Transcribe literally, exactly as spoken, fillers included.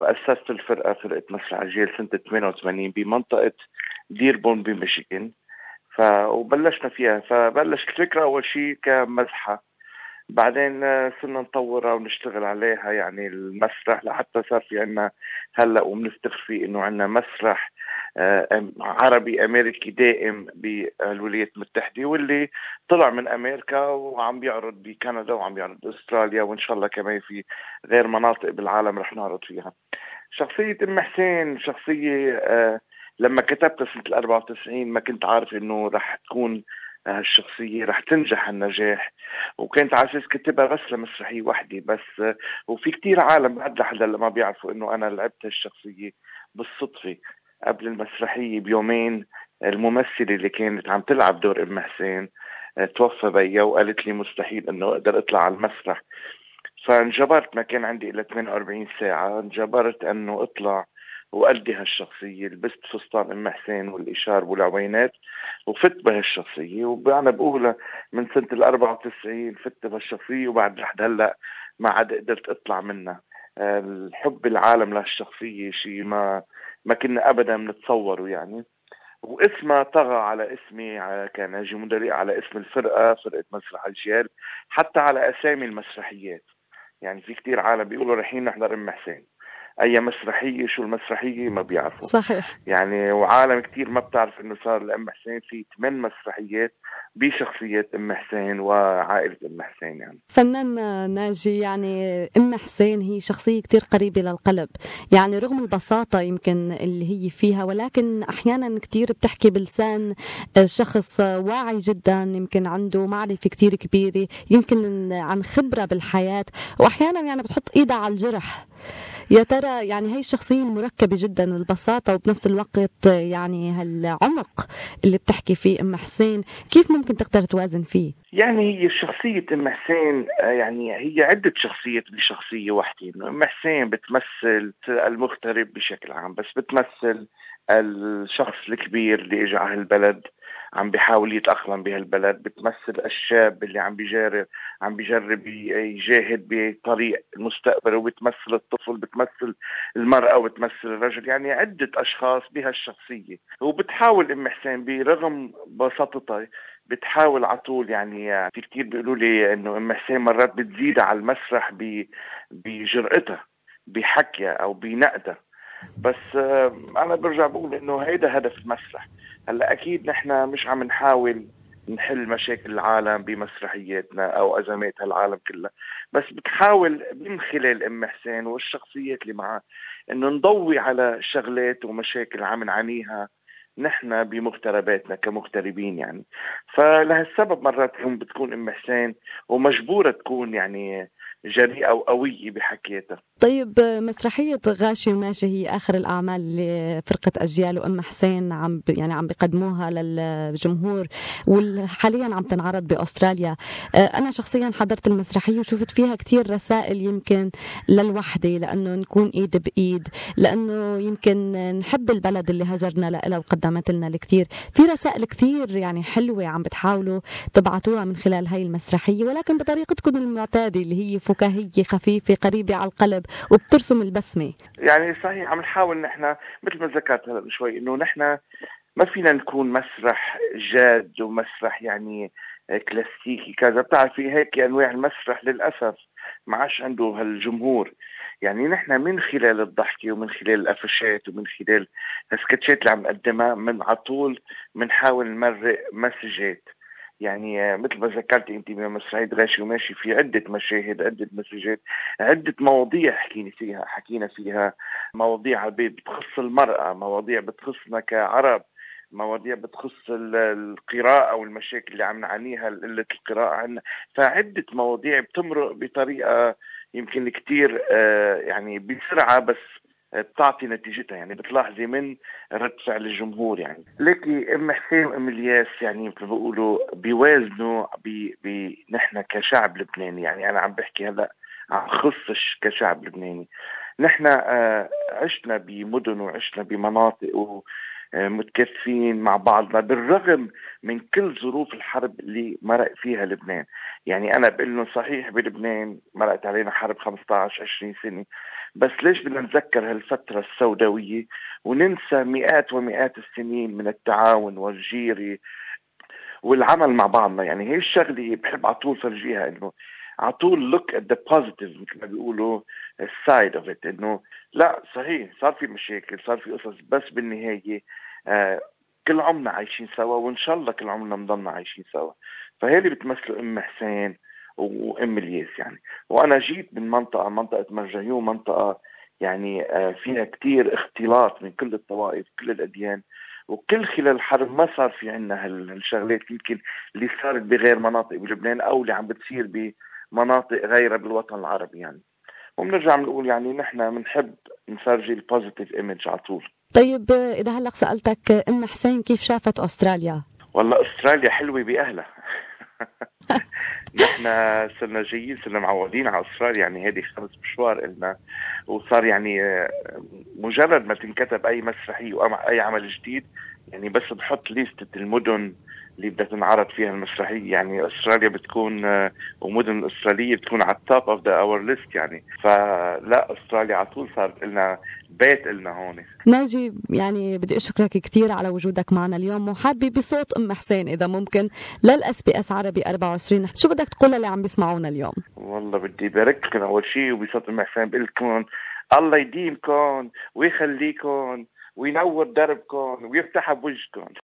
وأسست الفرقة فرقة مسرح أجيال سنة ثمانية وثمانين بمنطقة ديربون بميشيغان. ف... وبلشنا فيها. فبلشت الفكرة أول شيء كمزحة، بعدين آه، صرنا نطورها ونشتغل عليها يعني المسرح لحتى صار في عنا هلأ وبنفتخر فيه إنه عنا مسرح آه، أم- عربي أمريكي دائم بالولايات المتحدة، واللي طلع من أمريكا وعم بيعرض بكندا وعم بيعرض أستراليا، وإن شاء الله كمان في غير مناطق بالعالم رح نعرض فيها. شخصية أم حسين شخصية آه، لما كتبتها سنة الأربعة وتسعين ما كنت عارف إنه رح تكون آه، الشخصية رح تنجح النجاح، وكنت على أساس كتبها بس لمسرحية وحدة بس. آه، وفي كتير عالم بعد لحد هلا ما بيعرفوا إنه أنا لعبت هالشخصية بالصدفة قبل المسرحية بيومين. الممثلة اللي كانت عم تلعب دور أم حسين آه، توفى بيا، وقالت لي مستحيل إنه أقدر أطلع على المسرح. فانجبرت، ما كان عندي إلا ثمانية وأربعين ساعة، انجبرت أنه أطلع وأدي هالشخصية. لبست فستان أم حسين والإشار والعوينات وفت بهالشخصية، وأنا بقولها من سنة الأربعة وتسعين فت بهالشخصية، وبعد لحد هلأ ما عاد قدرت أطلع منها. آه، الحب العالم لهالشخصية شيء ما ما كنا أبدا نتصوره يعني. واسمها طغى على اسمي، على كان ناجي مدري، على اسم الفرقة، فرقة مسرح الجيال، حتى على أسامي المسرحيات. يعني في كتير عالم بيقولوا رايحين نحضر أم حسين، أي مسرحية شو المسرحية ما بيعرفوا صحيح. يعني. وعالم كتير ما بتعرف إنه صار لأم حسين في ثمان مسرحيات بشخصية أم حسين وعائلة أم حسين يعني. فنان ناجي، يعني أم حسين هي شخصية كتير قريبة للقلب، يعني رغم البساطة يمكن اللي هي فيها، ولكن أحيانا كتير بتحكي بلسان شخص واعي جدا، يمكن عنده معرفة كتير كبيرة، يمكن عن خبرة بالحياة، وأحيانا يعني بتحط إيدها على الجرح. يا ترى يعني هي الشخصية المركبة جدا، البساطة وبنفس الوقت يعني هالعمق اللي بتحكي فيه أم حسين، كيف ممكن تقدر توازن فيه؟ يعني هي شخصية أم حسين آه، يعني هي عدة شخصيات بشخصية واحدة. إنه أم حسين بتمثل المغترب بشكل عام، بس بتمثل الشخص الكبير اللي اجى على البلد عم بيحاول يتأقلم بهالبلد، بتمثل الشاب اللي عم بيجرب عم بيجرب يجاهد بطريق المستقبل، وبتمثل الطفل، بتمثل المرأة، وبتمثل الرجل. يعني عدة أشخاص بهالشخصية. وبتحاول أم حسين برغم بساطتها بتحاول على طول يعني. في كتير بيقولوا لي انه ام حسين مرات بتزيد على المسرح ب- بجرأتها بحكيها او بنقدها. بس آه، انا برجع بقول انه هيدا هدف المسرح. هلا اكيد نحن مش عم نحاول نحل مشاكل العالم بمسرحياتنا او ازمات العالم كلها، بس بتحاول من خلال ام حسين والشخصيات اللي معها انه نضوي على شغلات ومشاكل عم نعانيها نحن بمغترباتنا كمغتربين يعني. فلهالسبب مرات بتكون ام حسين ومجبورة تكون يعني جريئة وقوية بحكياتها. طيب، مسرحية غاشي وماشي هي آخر الأعمال لفرقة أجيال وأم حسين، عم ب- يعني عم بيقدموها للجمهور، وحاليا عم تنعرض بأستراليا. آه، أنا شخصيا حضرت المسرحية وشوفت فيها كتير رسائل، يمكن للوحدة، لأنه نكون إيد بإيد، لأنه يمكن نحب البلد اللي هجرنا لها وقدمت لنا الكثير. في رسائل كثير يعني حلوة عم بتحاولوا تبعتوها من خلال هاي المسرحية، ولكن بطريقتكم المعتادة اللي هي فكاهية خفيفة قريبة على القلب وبترسم البسمة. يعني صحيح عم نحاول نحن مثل ما ذكرت هلا من شوي انه نحن ما فينا نكون مسرح جاد ومسرح يعني كلاسيكي كذا. بتعرفي هيك انواع المسرح للاسف ما عادش عنده هالجمهور. يعني نحن من خلال الضحكة ومن خلال القفشات ومن خلال السكتشات اللي عم نقدمها من على طول بنحاول نمرق مسجات. يعني آه، مثل ما ذكرتي انت بمسرحية غاشي وماشي في عدة مشاهد، عدة مسجات، عدة مواضيع حكينا فيها حكينا فيها مواضيع بتخص المرأة، مواضيع بتخصنا كعرب، مواضيع بتخص ال- القراءة والمشاكل اللي عم نعانيها، قلة القراءة عنا. فعدة مواضيع بتمرق بطريقة يمكن كتير آه، يعني بسرعة، بس بتعطي نتيجتها. يعني بتلاحظي من رد فعل الجمهور. يعني لكن ام حسين وام الياس يعني مثل بيقولوا بيوازنوا ب ب نحن كشعب لبناني. يعني انا عم بحكي هلا عم خصش كشعب لبناني. نحن آه، عشنا بمدن وعشنا بمناطق ومتكاتفين مع بعضنا بالرغم من كل ظروف الحرب اللي مرق فيها لبنان. يعني أنا بقول له صحيح بلبنان مرقت علينا حرب خمسة عشر عشرين سنة، بس ليش بدنا نتذكر هالفترة السوداوية وننسى مئات ومئات السنين من التعاون والجيرة والعمل مع بعضنا؟ يعني هي الشغلة بحب على طول فرجيها، انه على طول look at the positive مثل ما بيقولوا السايد اوف ات، انه لا صحيح صار في مشاكل، صار في قصص، بس بالنهاية آه كل عمرنا عايشين سوا، وان شاء الله كل عمرنا نضلنا عايشين سوا. فهي اللي بتمثله ام حسين وام الياس يعني. وانا جيت من منطقة منطقة مرجيون، منطقة يعني آه فيها كتير اختلاط من كل الطوائف كل الاديان، وكل خلال الحرب ما صار في عنا هالشغلات يمكن اللي صارت بغير مناطق بلبنان او اللي عم بتصير بمناطق غيرها بالوطن العربي يعني. وبنرجع بنقول يعني نحن بنحب نفرجي البوزيتيف ايمج على طول. طيب إذا هلأ سألتك أم حسين كيف شافت أستراليا؟ والله أستراليا حلوة بأهلها. نحن صرنا جايين، صرنا معودين على أستراليا، يعني هذه خمس مشوار إلنا، وصار يعني مجرد ما تنكتب أي مسرحية أو أي عمل جديد يعني بس بحط ليستة المدن اللي بدها تنعرض فيها المسرحية، يعني أستراليا بتكون ومدن الأسترالية بتكون على التوب اوف ذا اور ليست يعني. فلا أستراليا على طول صارت لنا بيت لنا هون. ناجي، يعني بدي أشكرك كثير على وجودك معنا اليوم، وحابة بصوت أم حسين إذا ممكن للأس بي أس عربي أربعة وعشرين شو بدك تقول اللي عم بيسمعونا اليوم؟ والله بدي بارك لكم أول شيء، وبصوت أم حسين بقول لكم الله يديمكم ويخليكم وينور دربكم ويفتح بوجهكم.